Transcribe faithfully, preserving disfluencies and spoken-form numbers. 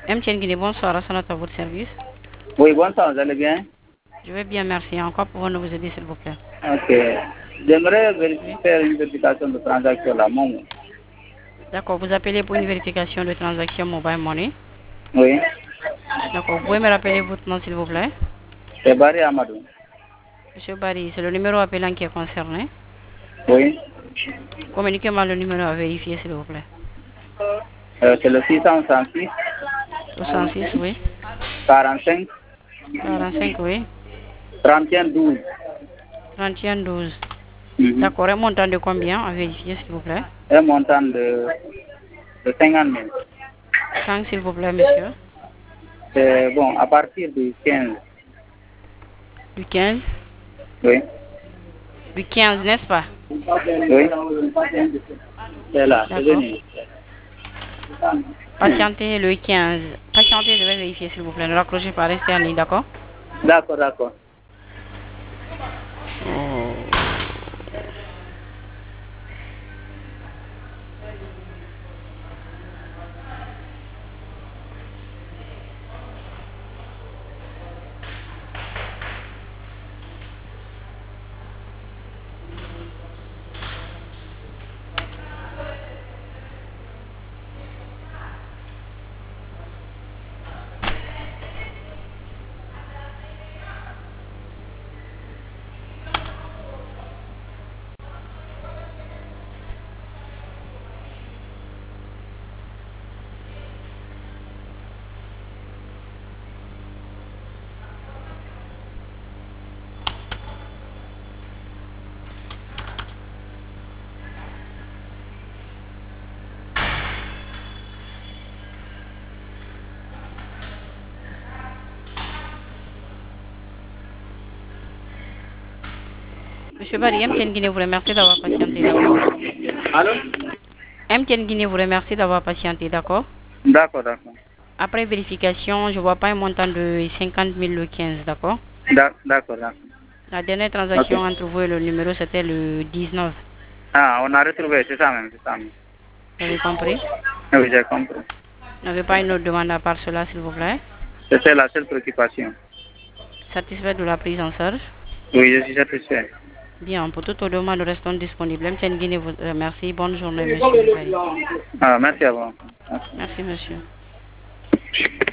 M T N Guinée, bonsoir, Rassanat à votre service. Oui, bonsoir, vous allez bien? Je vais bien, merci. Encore pouvons-nous vous aider, s'il vous plaît? Ok. J'aimerais vérifier, faire une vérification de transaction là, mon. D'accord, vous appelez pour une vérification de transaction mobile money. Oui. D'accord, vous pouvez me rappeler votre nom, s'il vous plaît? C'est Barry Amadou. Monsieur Barry, c'est le numéro appelant qui est concerné. Oui. Communiquez-moi le numéro à vérifier, s'il vous plaît. Euh, c'est le six cent soixante-six. soixante-six, oui. quarante-cinq. quarante-cinq, oui. trente et un douze. trente et un douze. Mm-hmm. D'accord, un montant de combien à vérifier, s'il vous plaît? Un montant de, de cinquante mille. cinq, s'il vous plaît, monsieur. C'est bon, à partir du quinze. Du quinze? Oui. Du quinze, n'est-ce pas? Oui. C'est là, c'est D'accord. venu. Patientez le quinze. Patientez, je vais vérifier, s'il vous plaît. Ne raccrochez pas, restez en ligne, d'accord? D'accord, d'accord. Oh. Monsieur Barry, M T N Guinée vous remercie d'avoir patienté, d'accord? Allô? M T N Guinée vous remercie d'avoir patienté, d'accord? D'accord, d'accord. Après vérification, je ne vois pas un montant de cinquante mille le quinze, d'accord? D'accord, d'accord. La dernière transaction Okay. entre vous et le numéro, c'était le dix-neuf. Ah, on a retrouvé, c'est ça même, c'est ça même. Vous avez compris? Oui, j'ai compris. Vous n'avez pas une autre demande à part cela, s'il vous plaît? C'était la seule préoccupation. Satisfait de la prise en charge? Oui, je suis satisfait. Bien, pour toute demande, nous restons disponibles. M T N Guinée vous remercie. Bonne journée, monsieur Barry. Ah, merci à vous. Merci, monsieur.